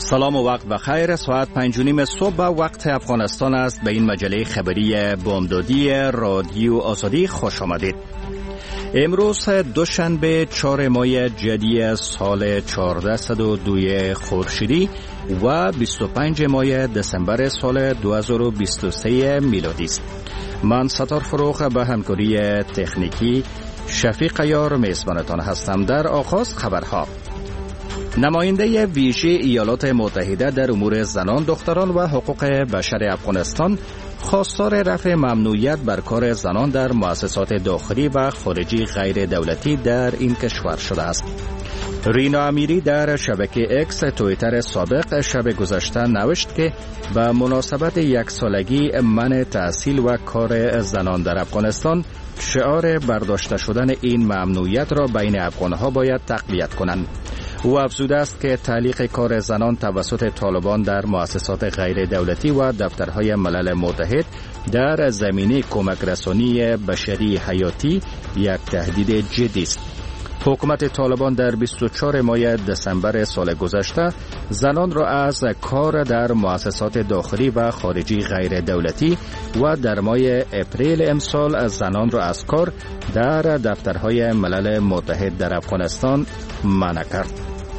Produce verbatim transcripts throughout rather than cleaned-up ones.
سلام و وقت بخیر. ساعت پنج و نیم صبح وقت افغانستان است. به این مجله خبری بامدادی رادیو آزادی خوش آمدید. امروز دوشنبه چهار ماه جدی سال چهارصد و دو خورشیدی و بیست و پنج ماه دسامبر سال دو هزار و بیست و سه میلادی است. من ستار فروغ به همکاری تکنیکی شفیق یار میزبانتان هستم. در آغاز خبرها. نماینده ویژه ایالات متحده در امور زنان، دختران و حقوق بشر افغانستان خواستار رفع ممنوعیت بر کار زنان در مؤسسات داخلی و خارجی غیر دولتی در این کشور شده است. رینا امیری در شبکه اکس توییتر سابق شب گذشته نوشت که به مناسبت یک سالگی منع تحصیل و کار زنان در افغانستان شعار برداشته شدن این ممنوعیت را بین افغانها باید تقویت کنند. او افزوده است که تعلیق کار زنان توسط طالبان در مؤسسات غیر دولتی و دفترهای ملل متحد در زمینه کمک رسانی بشری حیاتی یک تهدید جدی است. حکومت طالبان در بیست و چهار ماه دسامبر سال گذشته زنان را از کار در مؤسسات داخلی و خارجی غیر دولتی و در ماه اپریل امسال زنان را از کار در دفترهای ملل متحد در افغانستان منع کرد.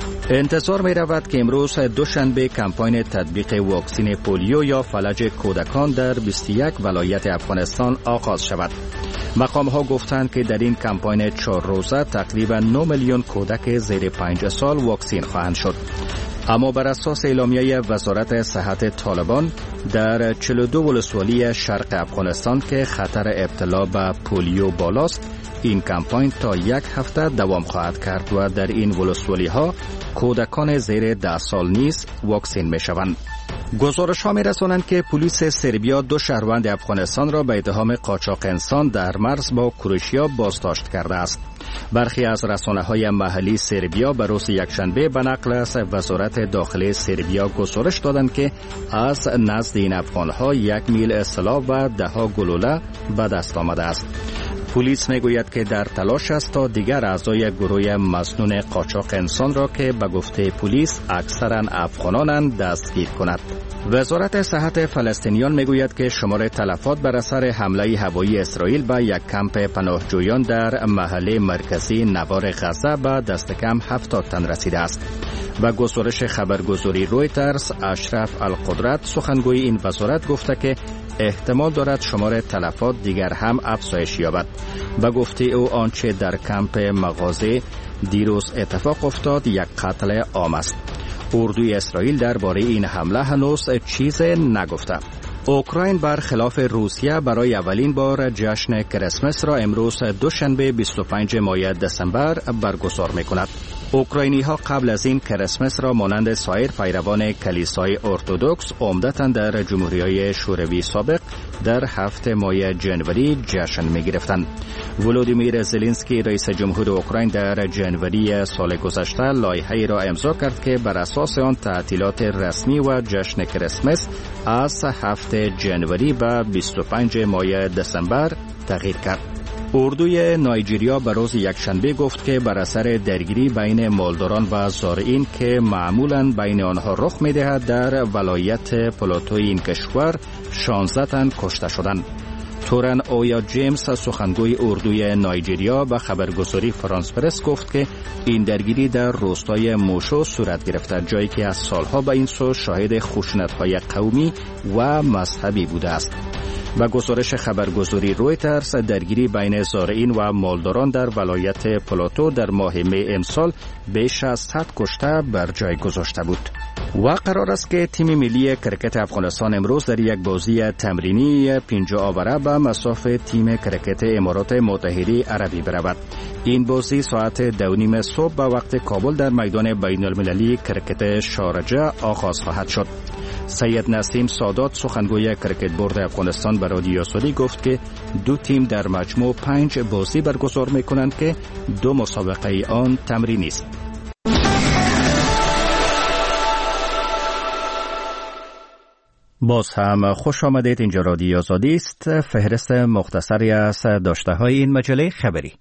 انتظار می رود که امروز دوشنبه کمپاین تطبیق واکسین پولیو یا فلج کودکان در بیست و یک ولایت افغانستان آغاز شود. مقام ها گفتند که در این کمپاین چهار روزه تقریبا نه میلیون کودک زیر پنج سال واکسین خواهند شد. اما بر اساس اعلامیه وزارت صحت طالبان در چهل و دو ولسوالی شرق افغانستان که خطر ابتلا به پولیو بالاست، این کمپاین تا یک هفته دوام خواهد کرد و در این ولسوالی ها کودکان زیر ده سال نیز واکسین می شوند. گزارش ها می رسانند که پلیس سربیا دو شهروند افغانستان را به اتهام قاچاق انسان در مرز با کروشیا بازداشت کرده است. برخی از رسانه های محلی سربیا به روز یکشنبه به نقل از وزارت داخلی سربیا گزارش دادند که از نزد این افغان ها یک میل اسلحه و ده ها گلوله به دست آمده است. پلیس میگوید که در تلاش است تا دیگر اعضای گروه مسنون قاچاق انسان را که به گفته پلیس اکثرا افغانانند دستگیر کند. وزارت صحت فلسطینیان میگوید که شمار تلفات بر اثر حمله هوایی اسرائیل به یک کمپ پناهجویان در محله مرکزی نوار غزه به دست کم هفتاد تن رسیده است. و گزارش خبرگزاری رویترز اشرف القدرت سخنگوی این وزارت گفته که احتمال دارد شمار تلفات دیگر هم افزایش یابد. به گفته او آنچه در کمپ مغازه دیروز اتفاق افتاد یک قتل عام است. اردوی اسرائیل درباره این حمله هنوز چیز نگفته. اوکراین برخلاف روسیه برای اولین بار جشن کریسمس را امروز دوشنبه بیست و پنج ماه دسامبر برگزار می‌کند. اوکراینی ها قبل از این کریسمس را مانند سایر پیروان کلیسای ارتدوکس عمدتاً در جمهوری‌های شوروی سابق در هفته ماه جنوری جشن می‌گرفتند. ولودیمیر زلنسکی رئیس جمهور اوکراین در جنوری سال گذشته لایحه‌ای را امضا کرد که بر اساس آن تعطیلات رسمی و جشن کریسمس از هفته جنوری به بیست و پنج ماه دسامبر تغییر کرد. اردوی نایجریا به روز یکشنبه گفت که بر اثر درگیری بین مالداران و زارعین که معمولاً بین آنها رخ می‌دهد در ولایت پلاتوی این کشور شانزده تن کشته شدند. تورن اویا جیمز سخنگوی اردوی نایجریا به خبرگزاری فرانس پرس گفت که این درگیری در روستای موشو صورت گرفته، جایی که از سالها به این سو شاهد خشونت‌های قومی و مذهبی بوده است. و گزارش خبرگزاری رویترز درگیری بین زارعین و مالداران در ولایت پلاتو در ماه می امسال بیش از صد کشته بر جای گذاشته بود. و قرار است که تیم ملی کرکت افغانستان امروز در یک بازی تمرینی پنجاه آوره به مصاف تیم کرکت امارات متحده عربی برود. این بازی ساعت دو نیم صبح به وقت کابل در میدان بین المللی کرکت شارجه آغاز خواهد شد. سید نسیم سادات سخنگوی کرکت بورد افغانستان به رادیو آزادی گفت که دو تیم در مجموع پنج بازی برگزار می‌کنند که دو مسابقه آن تمرینی است. باز هم خوش آمدید. اینجا رادیو آزادی است. فهرست مختصری از داشته‌های این مجله خبری.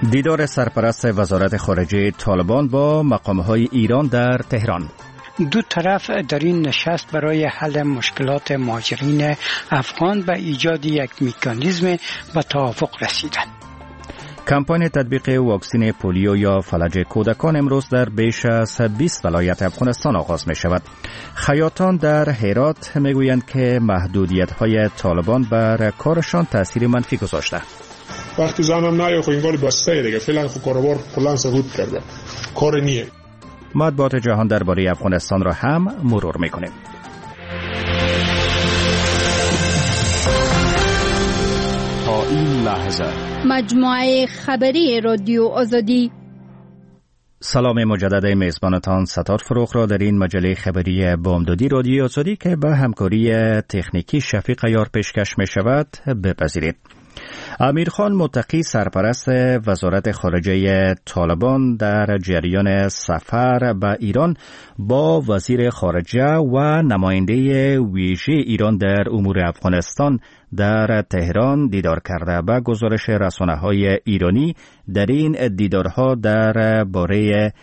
دیدار سرپرست وزارت خارجه طالبان با مقام‌های ایران در تهران. دو طرف در این نشست برای حل مشکلات مهاجرین افغان و ایجاد یک مکانیزم به توافق رسیدند. کمپاین تطبیق واکسن پولیو یا فلج کودکان امروز در بیش از بیست ولایت افغانستان آغاز می شود. خیاطان در هرات می گویند که محدودیت های طالبان بر کارشان تاثیر منفی گذاشته. وقتی زنم نه خو انگار بسته دیگه فعلا خو کاروبار کلا سقوط کرده. کار نیه. مطبوعات جهان درباره افغانستان را هم مرور می کنیم. تا این لحظه مجموعه خبری رادیو آزادی. سلام مجدد میزبانتان ستار فروغ را در این مجله خبری بامدادی رادیو آزادی که به همکاری تکنیکی شفیق یار پیشکش می شود بپذیرید. امیرخان متقی سرپرست وزارت خارجه طالبان در جریان سفر به ایران با وزیر خارجه و نماینده ویژه ایران در امور افغانستان در تهران دیدار کرده. به گزارش رسانه‌های ایرانی در این دیدارها در باره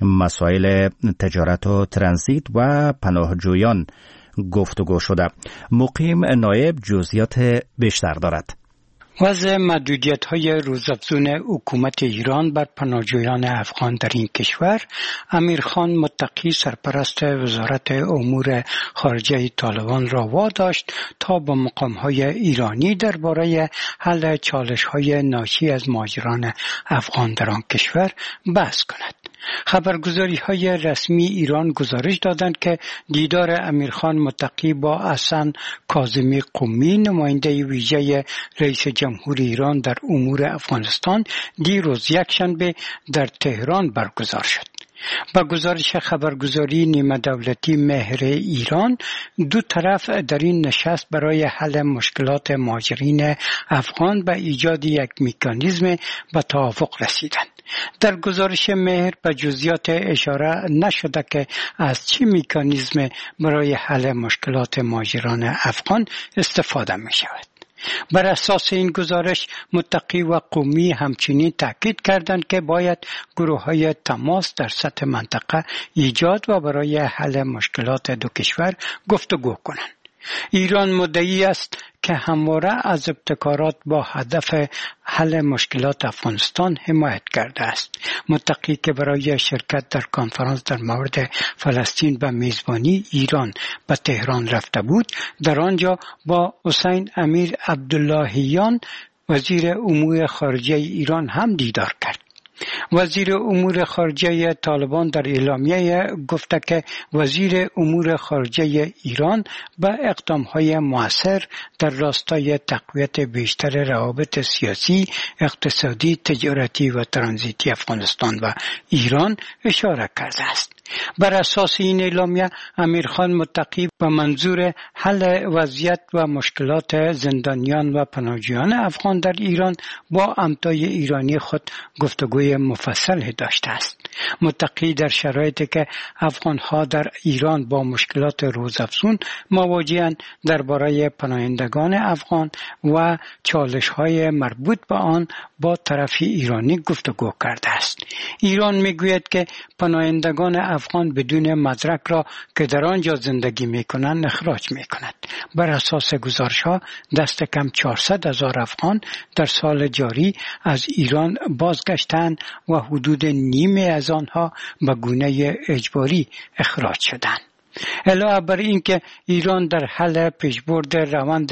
مسائل تجارت و ترانزیت و پناهجویان گفتگو شده. مقیم نایب جزئیات بیشتر دارد. وضع محدودیت‌های روزافزون حکومت ایران بر پناهجویان افغان در این کشور، امیرخان متقی سرپرست وزارت امور خارجه طالبان را واداشت تا با مقام‌های ایرانی درباره حل چالش‌های ناشی از مهاجران افغان در آن کشور بحث کند. خبرگزاری‌های رسمی ایران گزارش دادند که دیدار امیرخان متقی با حسن کاظمی قمی نماینده ویژه رئیس جمهور ایران در امور افغانستان دیروز یکشنبه در تهران برگزار شد. با گزارش خبرگزاری نیمه دولتی مهر ایران، دو طرف در این نشست برای حل مشکلات مهاجرین افغان و ایجاد یک مکانیزم به توافق رسیدند. در گزارش مهر به جزئیات اشاره نشده که از چه مکانیزم برای حل مشکلات مهاجران افغان استفاده می شود. بر اساس این گزارش متقی و قمی همچنین تاکید کردند که باید گروه‌های تماس در سطح منطقه ایجاد و برای حل مشکلات دو کشور گفتگو کنند. ایران مدعی است که همواره از ابتکارات با هدف حل مشکلات افغانستان حمایت کرده است. متقی که برای شرکت در کنفرانس در مورد فلسطین به میزبانی ایران به تهران رفته بود، در آنجا با حسین امیر عبداللهیان وزیر امور خارجه ایران هم دیدار کرد. وزیر امور خارجه طالبان در اعلامیه گفته که وزیر امور خارجه ایران به اقدام‌های مؤثر در راستای تقویت بیشتر روابط سیاسی، اقتصادی، تجارتی و ترانزیتی افغانستان و ایران اشاره کرده است. بر اساس این اعلامیه امیرخان متقی به منظور حل وضعیت و مشکلات زندانیان و پناهجویان افغان در ایران با همتای ایرانی خود گفتگوی مفصل داشته است. متقی در شرایطی که افغان‌ها در ایران با مشکلات روزافزون مواجه‌اند درباره پناهندگان افغان و چالش‌های مربوط به آن با طرف ایرانی گفتگو کرده است. ایران می‌گوید که پناهندگان افغان بدون مدرک را که در آنجا زندگی می‌کنند اخراج می‌کند. بر اساس گزارش‌ها دست کم چهارصد هزار افغان در سال جاری از ایران بازگشتند و حدود نیمه از آنها به گونه اجباری اخراج شدند. علاوه بر این که ایران در حل پیشبرد روند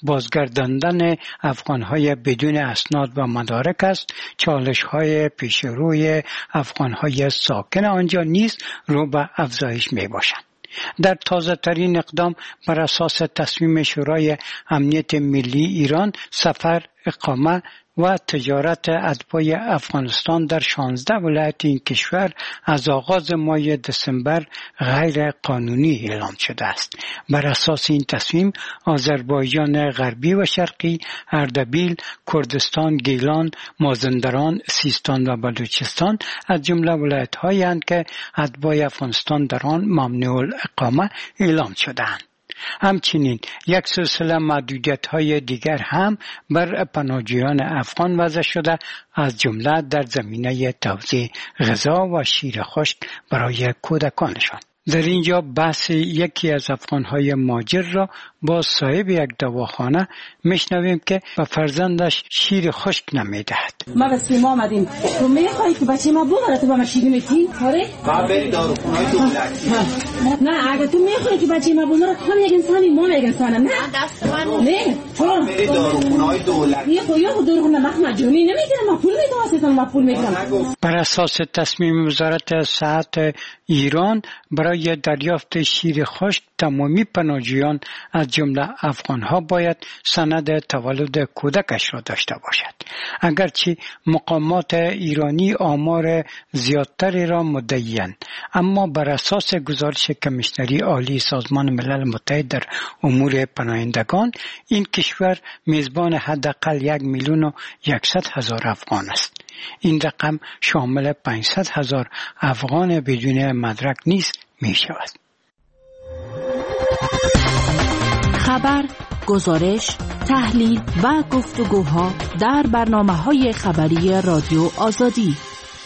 بازگرداندن افغان‌های بدون اسناد و مدارک است، چالش‌های پیش روی افغان‌های ساکن آنجا نیز رو به افزایش می‌باشند. در تازه ترین اقدام بر اساس تصمیم شورای امنیت ملی ایران، سفر، اقامه و تجارت اتباع افغانستان در شانزده ولایت این کشور از آغاز ماه دسامبر غیر قانونی اعلام شده است. بر اساس این تصمیم آذربایجان غربی و شرقی، اردبیل، کردستان، گیلان، مازندران، سیستان و بلوچستان از جمله ولایت‌هایی اند که اتباع افغانستان در آن ممنوع الاقامه اعلام شده‌اند. همچنین یک سلسله محدودیت‌های دیگر هم بر پناهجویان افغان وضع شده، از جمله در زمینه توزیع غذا و شیر خشک برای کودکانشان. در اینجا بحث یکی از افغان‌های مهاجر را با صاحب یک دواخانه میشنویم که به فرزندش شیر خشک نمیدهد. ما به سیما آمدیم. تو میخوایی که بچه ما ببره تو با ما شیر میتین؟ آره؟ ما بری داروخونه‌های دولتی. نه اگه تو میخوایی که بچه ما ببره تو هم یک انسانی، ما یک انسانم. نه دست من نه تو بری داروخونه‌های دولتی. یه خو یه خو داروخونه مخمه جونی نمیگیرم، ما پول میدم واسه ما پول میگیرم. بر اساس تصمیم وزارت صحت ایران برای دریافت شیر خشک تمامی پناهجویان از جمله افغان‌ها باید سند تولد کودکش را داشته باشد. اگرچه مقامات ایرانی آمار زیادتری را مدعی‌اند، اما بر اساس گزارش کمیشنری عالی سازمان ملل متحد در امور پناهندگان، این کشور میزبان حداقل یک میلیون و یکصد هزار افغان است. این رقم شامل پانصد هزار افغان بدون مدرک نیز می شود. خبر، گزارش، تحلیل و گفتگوها در برنامه‌های خبری رادیو آزادی.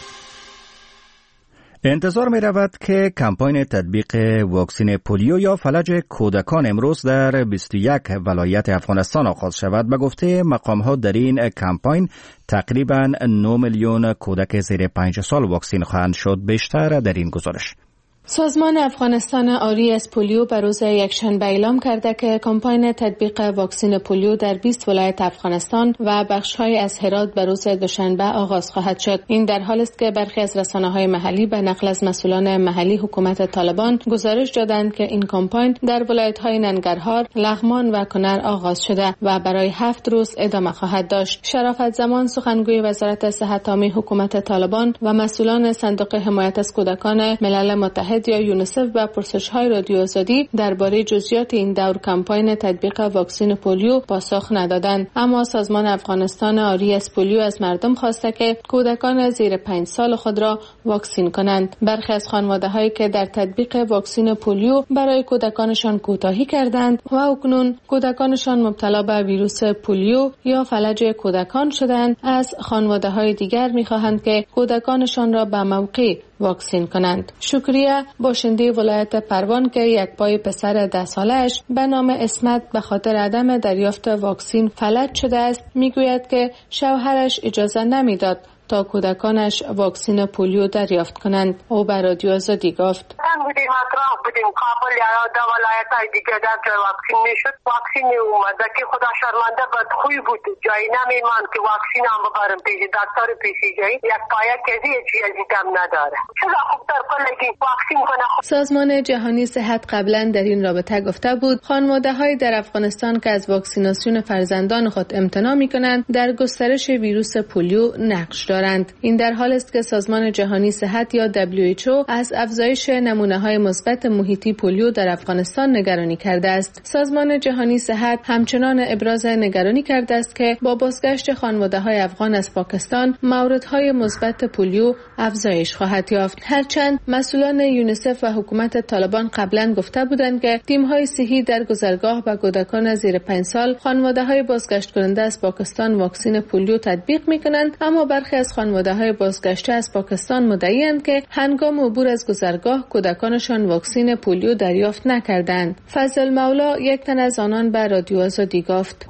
انتظار می رود که کمپاین تطبیق واکسن پولیو یا فلج کودکان امروز در بیست و یک ولایت افغانستان آغاز شود. به گفته مقام‌ها در این کمپاین تقریباً نه میلیون کودک زیر پنج سال واکسین خواهند شد. بیشتر در این گزارش. سازمان افغانستان عاری از پولیو بر روز یکشنبه اعلام کرده که کمپاین تطبیق واکسن پولیو در بیست ولایت افغانستان و بخش‌های از هرات بر روز دوشنبه آغاز خواهد شد. این در حالی است که برخی از رسانه‌های محلی به نقل از مسئولان محلی حکومت طالبان گزارش دادند که این کمپاین در ولایت‌های ننگرهار، لغمان و کنر آغاز شده و برای هفت روز ادامه خواهد داشت. شرافت زمان سخنگوی وزارت صحت عامه حکومت طالبان و مسئولان صندوق حمایت از کودکان ملل متحد یا یونیسف و پرسش‌های رادیو آزادی درباره جزئیات این دور کمپاین تطبیق واکسن پولیو پاسخ ندادند، اما سازمان افغانستان عاری از پولیو از مردم خواسته که کودکان زیر پنج سال خود را واکسین کنند. برخی از خانواده‌هایی که در تطبیق واکسن پولیو برای کودکانشان کوتاهی کردند و اکنون کودکانشان مبتلا به ویروس پولیو یا فلج کودکان شدند، از خانواده‌های دیگر می‌خواهند که کودکانشان را به موقع واکسین کنند. شکریه، باشنده ولایت پروان که یک پای پسر ده سالش به نام اسمت به خاطر عدم دریافت واکسین فلج شده است، میگوید که شوهرش اجازه نمیداد تا کودکانش واکسن پولیو دریافت کنند. او به رادیو آزادی گفت: بودیم اطراف بودیم کابل یا در ولایت های دیگه در جای واکسین میشد، واکسین اومد که خدا شرمنده بد خوی بود، جایی نمیمان که واکسین هم ببرم پیش دکتر پیشی جایی یک پایه کسی چیزی کم نداره. چرا خوب در کلگی واکسین کنه. سازمان جهانی صحت قبلا در این رابطه گفته بود خانواده های در افغانستان که از واکسیناسیون فرزندان خود امتناع میکنند در گسترش ویروس پولیو نقش دارند. این در حالی است که سازمان جهانی صحت یا دبلیو اچ او از افزایش نمونه‌های مثبت محیطی پولیو در افغانستان نگرانی کرده است. سازمان جهانی صحت همچنان ابراز نگرانی کرده است که با بازگشت خانواده‌های افغان از پاکستان موردهای مثبت پولیو افزایش خواهد یافت. هرچند مسئولان یونیسف و حکومت طالبان قبلا گفته بودند که تیم‌های صحی در گذرگاه به کودکان زیر پنج سال خانواده‌های بازگشت کننده از پاکستان واکسن پولیو تطبیق می‌کنند، اما برخی از خانواده‌های بازگشته از پاکستان مدعی‌اند که هنگام عبور از گذرگاه کودکانشان واکسن پولیو دریافت نکردند. فضل مولا یک تن از آنان به رادیو آزادی گفت: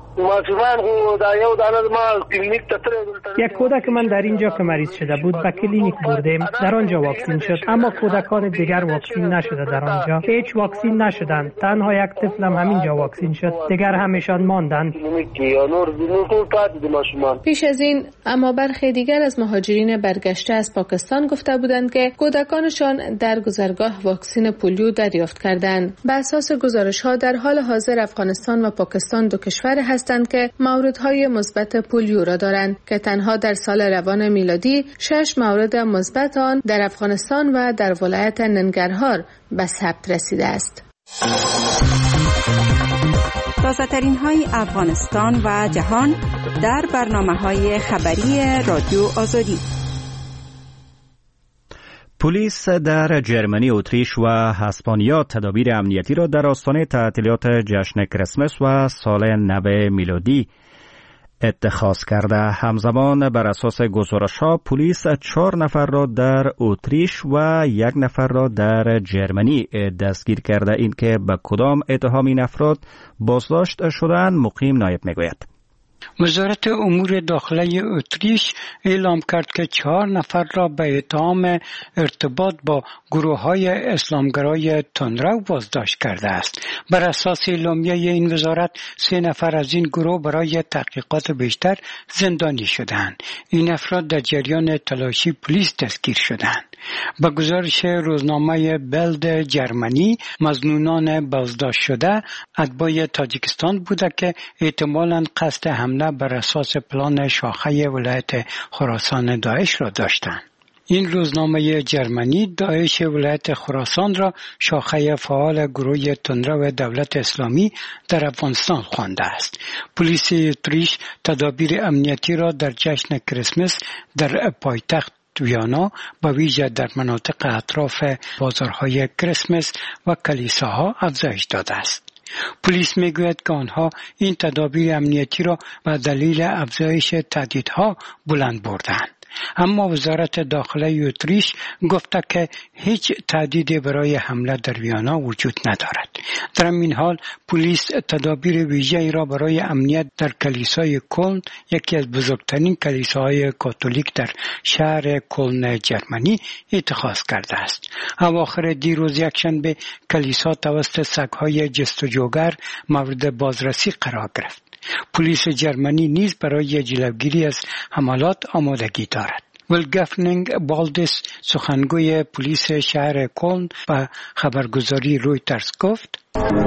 یک کودک من در اینجا که مریض شده بود به کلینیک بردیم، در آنجا واکسین شد، اما کودکان دیگر واکسین نشده. در آنجا هیچ واکسین نشدند، تنها یک طفلم همینجا واکسین شد، دیگر همیشان ماندند. پیش از این اما برخی دیگر از مهاجرین برگشته از پاکستان گفته بودند که کودکانشان در گذرگاه واکسن پولیو دریافت کردند. بر اساس گزارش‌ها در حال حاضر افغانستان و پاکستان دو کشور هستند که موردهای مثبت پولیو را دارند که تنها در سال روان میلادی شش مورد مثبت آن در افغانستان و در ولایت ننگرهار به ثبت رسیده است. تازه‌ترین های افغانستان و جهان در برنامه‌های خبری رادیو آزادی. پلیس در جرمنی، اتریش و اسپانیا تدابیر امنیتی را در آستانه تعطیلات جشن کریسمس و سال نو میلادی اتخاذ کرده. همزمان بر اساس گزارش‌ها پلیس چهار نفر را در اتریش و یک نفر را در جرمنی دستگیر کرده. این که به کدام اتهام این افراد بازداشت شدند مقیم نایب میگوید. وزارت امور داخله اتریش اعلام کرد که چهار نفر را به اتهام ارتباط با گروه‌های اسلامگرای تندرو بازداشت کرده است. بر اساس اعلامیه این وزارت سه نفر از این گروه برای تحقیقات بیشتر زندانی شدند. این افراد در جریان تلاشی پلیس دستگیر شدند. با گزارش روزنامه بلد جرمنی، مظنونان بازداشت شده اتباع تاجیکستان بوده که احتمالاً قصد حمله بر اساس پلان شاخه ولایت خراسان داعش را داشتند. این روزنامه جرمنی داعش ولایت خراسان را شاخه فعال گروه تندرو دولت اسلامی در افغانستان خوانده است. پلیس اتریش تدابیر امنیتی را در جشن کریسمس در پایتخت ویانا با ویژه در مناطق اطراف بازارهای کریسمس و کلیساها افزایش داده است. پلیس میگوید که آنها این تدابیر امنیتی را به دلیل افزایش تهدیدها بلند بردند. اما وزارت داخله اتریش گفته که هیچ تهدیدی برای حمله در ویانا وجود ندارد. در این حال پلیس تدابیر ویژه‌ای را برای امنیت در کلیسای کلن، یکی از بزرگترین کلیساهای کاتولیک در شهر کلن جرمنی، اتخاذ کرده است. اواخر دیروز یکشنبه کلیسا توسط سگ‌های جستجوگر مورد بازرسی قرار گرفت. پلیس جرمنی نیز برای جلوگیری از حملات آمادگی دارد. ولگفنینگ بالدس، سخنگوی پلیس شهر کلن، به خبرگزاری رویترز گفت: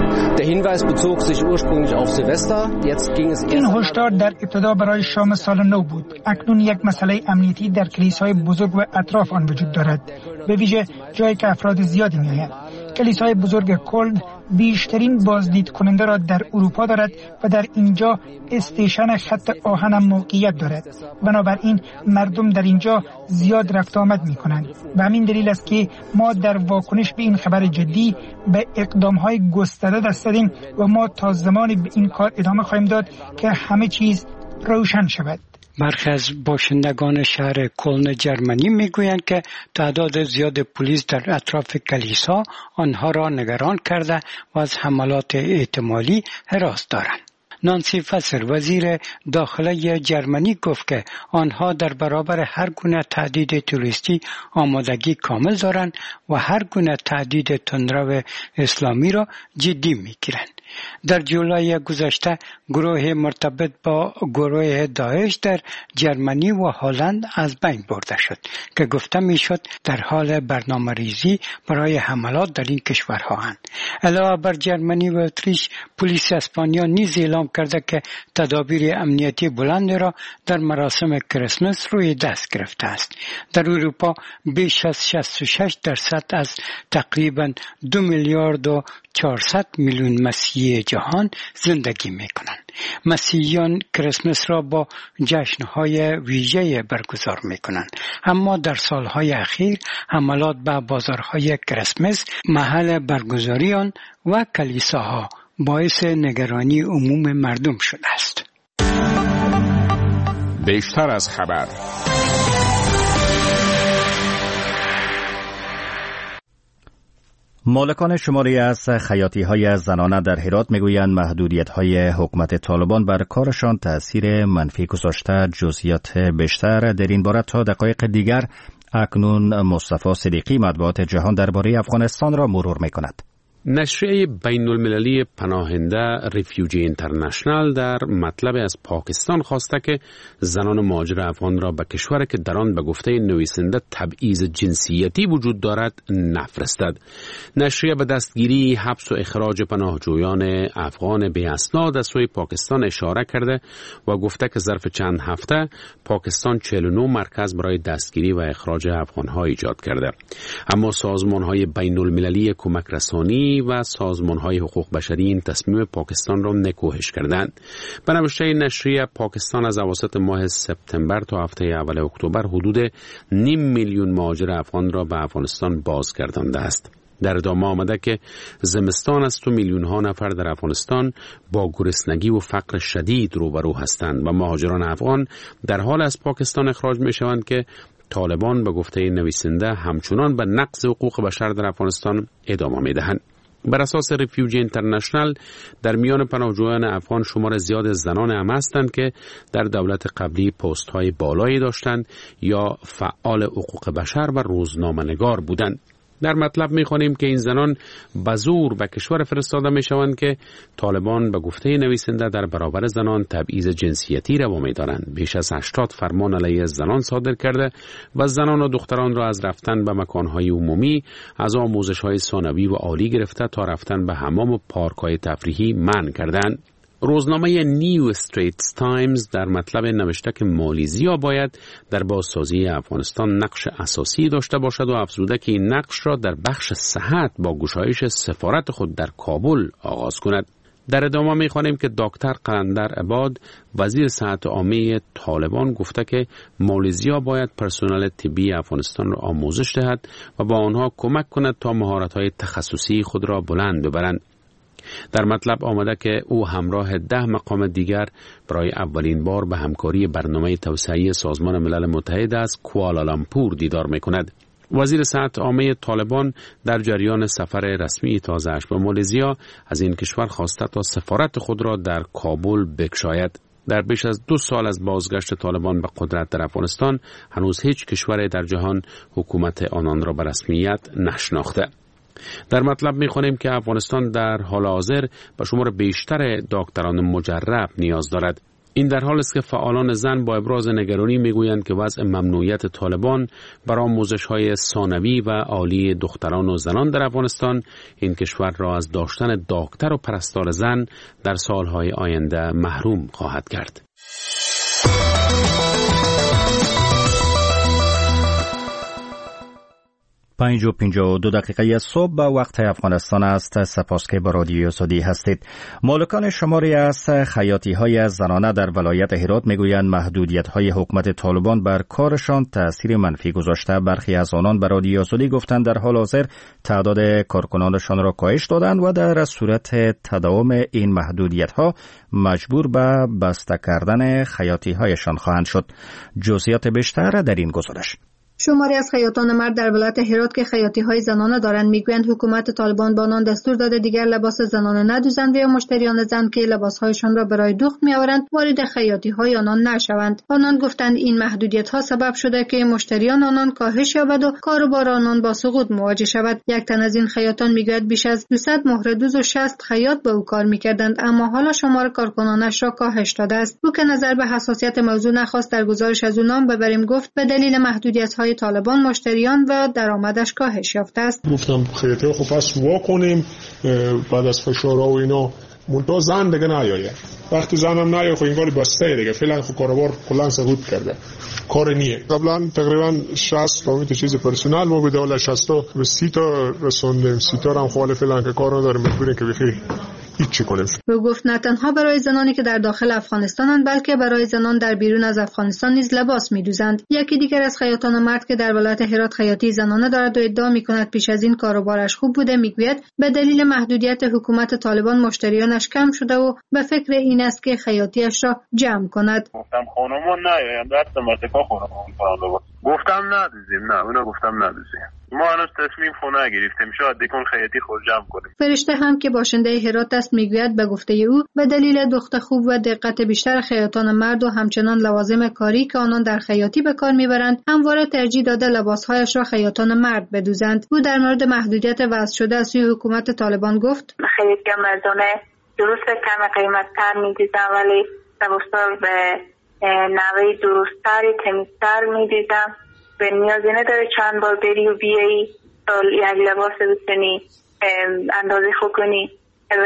این هشدار در ابتدا برای شام سال نو بود. اکنون یک مسئله امنیتی در کلیسای بزرگ و اطراف آن وجود دارد، به ویژه جایی که افراد زیادی می‌آیند. کلیسای بزرگ کلن بیشترین بازدید کننده را در اروپا دارد و در اینجا استیشن خط آهن هم موقعیت دارد. بنابراین مردم در اینجا زیاد رفت آمد می کنند و همین دلیل است که ما در واکنش به این خبر جدی به اقدام‌های گسترده دست زدیم و ما تا زمانی به این کار ادامه خواهیم داد که همه چیز روشن شود. برخی از باشندگان شهر کلن جرمنی میگویند که تعداد زیاد پلیس در اطراف کلیسا آنها را نگران کرده و از حملات احتمالی هراس دارند. نانسی فسر، وزیر داخله جرمنی، گفت که آنها در برابر هر گونه تهدید توریستی آمادگی کامل دارند و هر گونه تهدید تندرو اسلامی را جدی میگیرند. در جولای گذشته گروه مرتبط با گروه داعش در جرمنی و هلند از بین برده شد که گفته میشد در حال برنامه ریزی برای حملات در این کشورها اند. علاوه بر جرمنی و اتریش، پلیس اسپانیا نیز اعلام کرده که تدابیر امنیتی بلند را در مراسم کریسمس روی دست گرفته است. در اروپا بیش از شصت و شش درصد از تقریباً دو میلیارد و چهارصد میلیون مسیحی جهان زندگی میکنند. مسیحیان کریسمس را با جشنهای ویژه برگزار میکنند، اما در سالهای اخیر حملات به بازارهای کریسمس، محل برگزاری آن و کلیساها باعث نگرانی عموم مردم شده است. بیشتر از خبر. مالکان شماری از خیاطی‌های زنانه در هرات میگویند محدودیت‌های حکومت طالبان بر کارشان تأثیر منفی گذاشته. جزئیات بیشتر در این باره تا دقایق دیگر اکنون مصطفی صدیقی مطبوعات جهان درباره افغانستان را مرور می‌کند. نشریه بین المللی پناهنده ریفیوجی اینترنشنال در مطلب از پاکستان خواسته که زنان مهاجر افغان را به کشوری که در آن به گفته نویسنده تبعیض جنسیتی وجود دارد نفرستد. نشریه به دستگیری، حبس و اخراج پناهجویان افغان بی اسناد از سوی پاکستان اشاره کرده و گفته که ظرف چند هفته پاکستان چهل و نه مرکز برای دستگیری و اخراج افغان‌ها ایجاد کرده. اما سازمان‌های بین المللی کمک رسانی جهانی و سازمان‌های حقوق بشری این تصمیم پاکستان را نکوهش کردند. به نوشته نشریه پاکستان از اواسط ماه سپتامبر تا هفته اول اکتبر حدود نیم میلیون مهاجر افغان را به افغانستان بازگردانده است. در ادامه آمده که زمستان است و میلیون ها نفر در افغانستان با گرسنگی و فقر شدید روبرو هستند و مهاجران افغان در حال از پاکستان اخراج می شوند که طالبان به گفته نویسنده همچنان به نقض حقوق بشر در افغانستان ادامه می دهند. بر اساس ریفیوجی اینترنشنال در میان پناهجویان افغان شمار زیاد زنان هم هستند که در دولت قبلی پست های بالایی داشتند یا فعال حقوق بشر و روزنامه‌نگار بودند. در مطلب می‌خوانیم که این زنان به زور به کشور فرستاده می‌شوند که طالبان به گفته نویسنده در برابر زنان تبعیض جنسیتی روا می‌دارند. بیش از هشتاد فرمان علیه زنان صادر کرده و زنان و دختران را از رفتن به مکان‌های عمومی، از آموزش‌های ثانوی و عالی گرفته تا رفتن به حمام و پارک‌های تفریحی منع کردند. روزنامه نیو استریتس تایمز در مطلب نوشته که مالیزیا باید در بازسازی افغانستان نقش اساسی داشته باشد و افزوده که این نقش را در بخش صحت با گشایش سفارت خود در کابل آغاز کند. در ادامه می‌خوانیم که دکتر قلندر عباد وزیر صحت عامه طالبان گفته که مالیزیا باید پرسنل طبی افغانستان را آموزش دهد و با آنها کمک کند تا مهارت‌های تخصصی خود را بلند ببرند. در مطلب آمده که او همراه ده مقام دیگر برای اولین بار به همکاری برنامه توسعه سازمان ملل متحد از کوالالامپور دیدار می‌کند. وزیر صحت عامه طالبان در جریان سفر رسمی تازه‌اش به مالزیا از این کشور خواسته تا سفارت خود را در کابل بگشاید. در بیش از دو سال از بازگشت طالبان به قدرت در افغانستان هنوز هیچ کشور در جهان حکومت آنان را به رسمیت نشناخته. در مطلب می‌خوانیم که افغانستان در حال حاضر به شمار بیشتر دکتران مجرب نیاز دارد. این در حالی است که فعالان زن با ابراز نگرانی میگویند که وضع ممنوعیت طالبان برای آموزش‌های ثانوی و عالی دختران و زنان در افغانستان این کشور را از داشتن دکتر و پرستار زن در سالهای آینده محروم خواهد کرد. پنج و پنجاه و دو دقیقه صبح به وقت افغانستان است. سپاس که با رادیوی آزادی هستید. مالکان شماری از خیاطی های زنانه در ولایت هرات میگویند محدودیت های حکومت طالبان بر کارشان تأثیر منفی گذاشته. برخی از آنان به رادیوی آزادی گفتند در حال حاضر تعداد کارکنانشان را کاهش دادند و در صورت تداوم این محدودیت ها مجبور به بسته کردن خیاطی هایشان خواهند شد. جزئیات بیشتر در این گزارش. شماری از خیاطان مرد در ولایت هرات که خیاطی های زنانه دارند میگویند حکومت طالبان با آنان دستور داده دیگر لباس زنانه ندوزند و یا مشتریان زن که لباس هایشان را برای دوخت میآورند وارد خیاطی های آنان نشوند. آنان گفتند این محدودیت ها سبب شده که مشتریان آنان کاهش یابد و کاروبار آنان با سقوط مواجه شود. یک تن از این خیاطان میگوید بیش از دویست مهره دوز و شصت خیاط به او کار میکردند اما حالا شمار کارکنانش را کاهش داده است. او که نظر به حساسیت موضوع نخواست در گزارش از او نام ببریم گفت به دلیل محدودیت های طالبان مشتریان و درآمدش کاهش یافته است. گفتم خیلی خوب پس وا کنیم بعد از فشارها و اینا منتها زن دیگه نیاید. وقتی زنم نیاید خب انگار بسته دیگه فعلا خب کاروبار کلا سقوط کرده. کار نیه. قبلا تقریبا شصت تا تا چیز پرسنل ما بود حالا شصت تا به سی تا رسوندیم. سی تا هم خاله فعلا که کار نداره مجبوریم که بخیر هیچ کنیم. او گفت نه تنها برای زنانی که در داخل افغانستانند بلکه برای زنان در بیرون از افغانستان نیز لباس می‌دوزند. یکی دیگر از خیاطان مرد که در ولایت هرات خیاطی زنانه دارد و ادعا می‌کند پیش از این کاروبارش خوب بوده میگوید به دلیل محدودیت حکومت طالبان مشتریانش کم شده و به فکر این است که خیاطیش را جمع کند. گفتم خانوما نیایند دست مرتکا خانوما گفتم ندوزیم نه اونا گفتم ندوزیم. ما هنوز تصمیم خونه گرفتیم شاید دیگه خیاطی خود جمع کنیم. فرشته هم که باشنده هرات است میگوید به گفته او به دلیل دخت خوب و دقت بیشتر خیاطان مرد و همچنان لوازم کاری که آنان در خیاطی به کار میبرند همواره ترجیح داده لباسهایش را خیاطان مرد بدوزند. او در مورد محدودیت وضع شده از سوی حکومت طالبان گفت خیاطی مردانه درست کم قیمت تر میدیدن ولی لباسا به نوعی درستتری تمیزتر میدیدن به نیازی نداره چند بار بری و بیایی تا یک لباس بتونی اندازه خوب کنی. و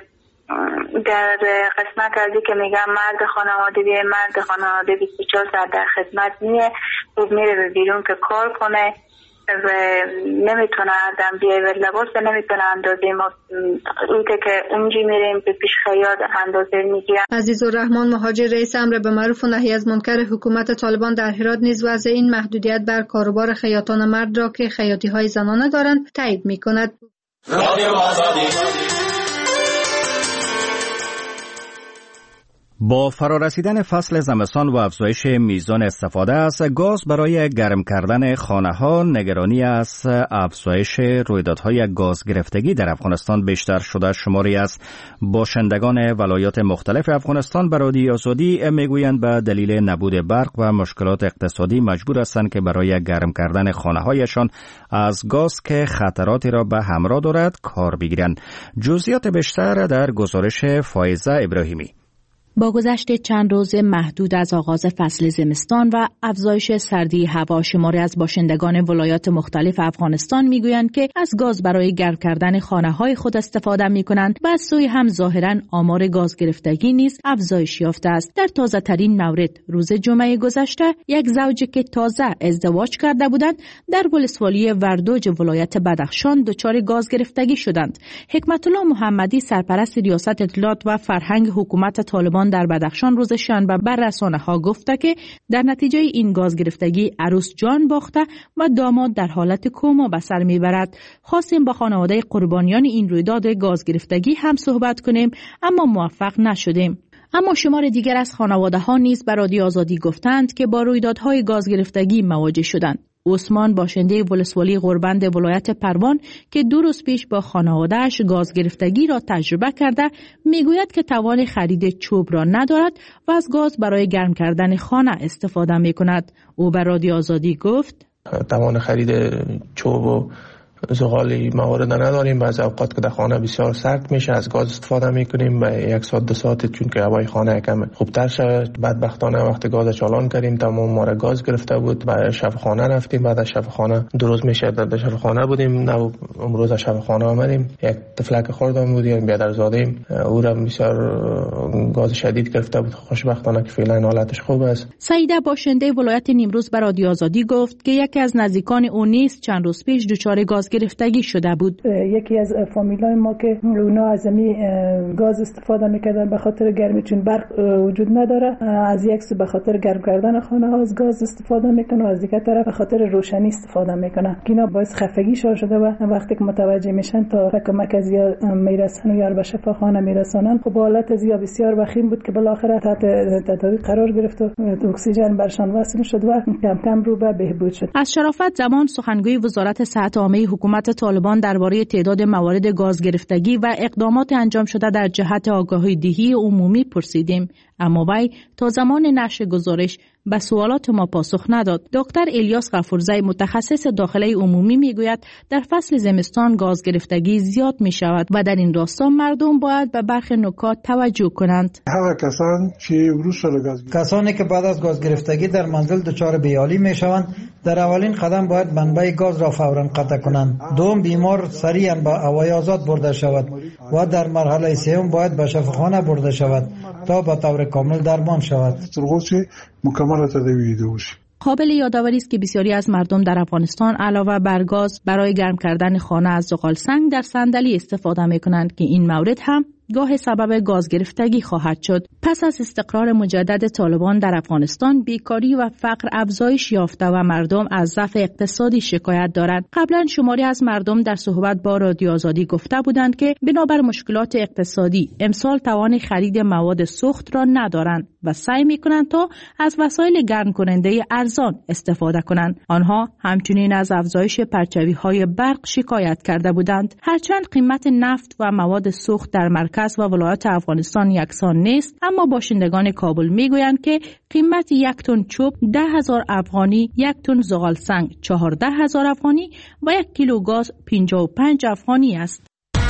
در قسمت ازی که میگم مرد خانواده بیه مرد خانواده بیست و چهار ساعت در خدمت میه خوب میره به بیرون که کار کنه و نمیتونه آدم بیای و لباس نمیتونه اندازه ما اون که اونجی میریم به پیش خیاط اندازه میگیرن. عزیزالرحمن مهاجر رئیس امر به معروف و نهی از منکر حکومت طالبان در هرات نیز وضع این محدودیت بر کاروبار خیاطان مرد را که خیاطی های زنانه دارند تایید میکند. با فرارسیدن فصل زمستان و افزایش میزان استفاده از گاز برای گرم کردن خانه‌ها، نگرانی از افزایش رویدادهای گاز گرفتگی در افغانستان بیشتر شده. شماری از باشندگان ولایات مختلف افغانستان به رادیو آزادی میگویند به دلیل نبود برق و مشکلات اقتصادی مجبور هستند که برای گرم کردن خانه‌هایشان از گاز که خطراتی را به همراه دارد کار بگیرند. جزئیات بیشتر در گزارش فائزه ابراهیمی. با گذشت چند روز محدود از آغاز فصل زمستان و افزایش سردی هوا، شماری از باشندگان ولایات مختلف افغانستان میگویند که از گاز برای گرم کردن خانه‌های خود استفاده می‌کنند و از سوی هم ظاهراً آمار گاز گرفتگی نیز افزایش یافته است. در تازه‌ترین مورد روز جمعه گذشته یک زوج که تازه ازدواج کرده بودند در ولسوالی وردوج ولایت بدخشان دچار گاز گرفتگی شدند. حکمت الله محمدی سرپرست ریاست اطلاعات و فرهنگ حکومت طالبان در بدخشان روز شنبه بر رسانه‌ها گفته که در نتیجه این گاز گرفتگی عروس جان باخته و داماد در حالت کما به سر میبرد. خواستیم با خانواده قربانیان این رویداد گاز گرفتگی هم صحبت کنیم اما موفق نشدیم. اما شمار دیگر از خانواده ها نیز به رادیو آزادی گفتند که با رویدادهای گاز گرفتگی مواجه شدند. عثمان باشنده ولسوالی غربند ولایت پروان که دو روز پیش با خانواده‌اش گاز گرفتگی را تجربه کرده میگوید که توان خرید چوب را ندارد و از گاز برای گرم کردن خانه استفاده میکند. او به رادیو آزادی گفت توان خرید چوب و زغالی موارد نداریم. بعضی اوقات که در خانه بسیار سرد میشه از گاز استفاده میکنیم و یک ساعت دو ساعت چون که هوای خانه کم خوبتر شد. بدبختانه وقتی گاز چالان کردیم تمام ما را گاز گرفته بود. بعد شب خانه رفتیم، بعد از شب خانه دو روز میشه در شب خانه بودیم. نه امروز از شب خانه آمدیم یک تفلک خوردم بودیم بیادر زادیم او را بسیار گاز شدید گرفته بود. خوشبختانه که فعلا حالتش خوب است. سعیده باشنده ولایت نیمروز به رادیو آزادی گفت که یکی از نزدیکان او نیز چند روز پیش دچار گاز گرفتگی شده بود. یکی از فامیلای ما که اونا از می گاز استفاده میکردن به خاطر گرمی چون برق وجود نداره، از یک سو به خاطر گرم کردن خانه ها از گاز استفاده میکنه و از دیگر طرف به خاطر روشنی استفاده میکنه که اینا باعث خفگی شده و وقتی که متوجه میشن تا کمک از یا میرسن و یا به شفاخانه میرسونن. خب حالت از یا بسیار وخیم بود که بالاخره تحت تداوی قرار گرفت و اکسیژن برشان وصل شد و کم کم رو به بهبود شد. از شرافت زمان سخنگوی وزارت صحت عامه حکومت طالبان درباره تعداد موارد گاز گرفتگی و اقدامات انجام شده در جهت آگاهی دهی عمومی پرسیدیم، اما وی تا زمان نشر گزارش به سوالات ما پاسخ نداد. دکتر الیاس غفورزی متخصص داخله عمومی میگوید در فصل زمستان گاز گرفتگی زیاد می شود و در این راستا مردم باید به برخی نکات توجه کنند. کسان که گاز کسانی که بعد از گاز گرفتگی در منزل دچار بیحالی می شوند در اولین قدم باید منبع گاز را فوراً قطع کنند. دوم بیمار سریعاً به هوای آزاد برده شود و در مرحله سوم باید به شفاخانه برده شود تا به طور کامل درمان شود. مکمل تداوی دوش. قابل یادآوری است که بسیاری از مردم در افغانستان علاوه بر گاز برای گرم کردن خانه از زغال سنگ در صندلی استفاده می‌کنند که این مورد هم گاه سبب گاز گرفتگی خواهد شد. پس از استقرار مجدد طالبان در افغانستان، بیکاری و فقر افزایش یافته و مردم از ضعف اقتصادی شکایت دارند. قبلا شماری از مردم در صحبت با رادیو آزادی گفته بودند که بنابر مشکلات اقتصادی امسال توان خرید مواد سوخت را ندارند و سعی می‌کنند تا از وسایل گرم کننده ارزان استفاده کنند. آنها همچنین از افزایش پرچاوی‌های برق شکایت کرده بودند. هرچند قیمت نفت و مواد سوخت در مرکز و ولایات افغانستان یکسان نیست، اما باشندگان کابل میگویند که قیمت یک تن چوب ده هزار افغانی، یک تن زغال سنگ چهارده هزار افغانی و یک کیلو گاز پنجاه و پنج افغانی است.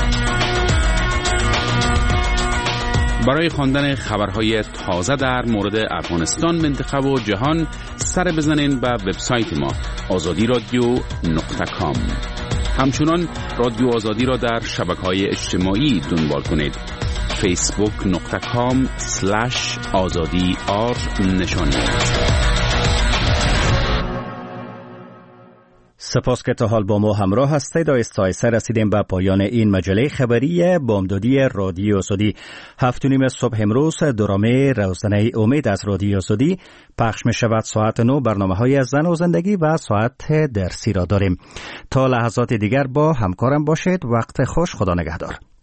برای خواندن خبرهای تازه در مورد افغانستان، منطقه و جهان سر بزنین به وبسایت ما آزادی رادیو نقطه کام. همچنان رادیو آزادی را در شبکه‌های اجتماعی دنبال کنید. فیسبوک نقطه کام سلش آزادی آر نشانی. سپاس که تا حال با ما همراه هستید. آهسته رسیدیم به پایان این مجله خبری بامدادی رادیو آزادی. هفت و نیم صبح امروز درامه روزنه امید از رادیو آزادی پخش می شود. ساعت نو برنامه های زن و زندگی و ساعت درسی را داریم. تا لحظات دیگر با همکارم باشید. وقت خوش. خدا نگهدار.